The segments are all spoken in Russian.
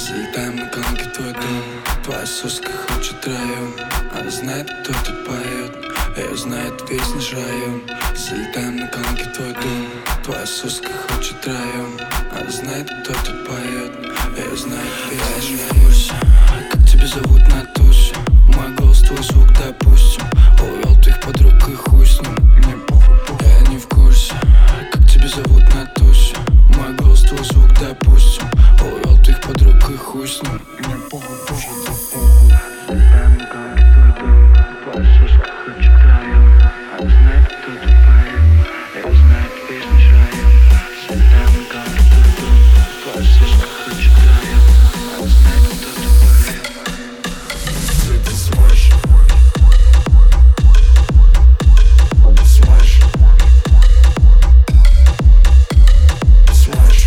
Залетаем на колонки в твой дом. Твоя соска хочет район. Она знает, кто тут поет. Ее знает весь наш район. Залетаем на колонки в твой дом. Твоя соска хочет район. Она знает, кто тут поет. Ее знает весь наш район. Как тебя зовут на тусе? Мой голос, твой звук, допустим. Увел твоих подруг и хуй с ним. Мне похуй, я не в курсе. Как тебя зовут на тусе? Мой голос, твой звук, допустим. Увел твоих подруг и хуй с ним. Мне похуй, похуй, похуй. Залетаем на колонки в твой дом. Твоя соска хочет район. Она знает, кто тут поет. Ее знает весь наш район. Залетаем на колонки в твой дом. Твоя соска хочет район. Она знает, кто тут поет. Ты смэш. Смэш. Смэш.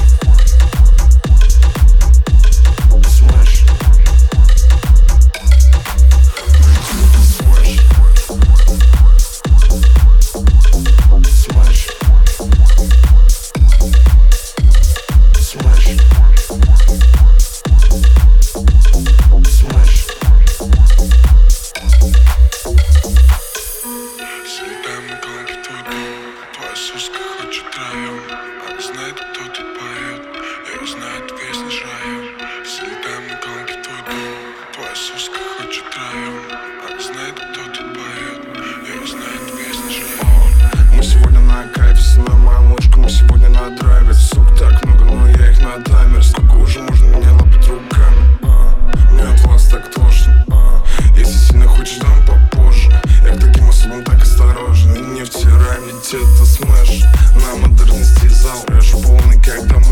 Соска хочет район. Она знает, кто тут поет. Ее знает весь наш район. Залетаем на колонки в твой дом. Твоя соска хочет район. Она знает, кто тут поет. Ее знает весь наш район. Мы сегодня на кайфе, снимай мою мочку. Мы сегодня на драйве. Сук так много, но я их на таймер. Сколько уже можно меня лапать руками? Мне от вас так тошно. Если сильно хочешь, дам попозже. Я к таким особам так осторожен. И не втирай мне, это смэш. На модерности зал, я же полный, когда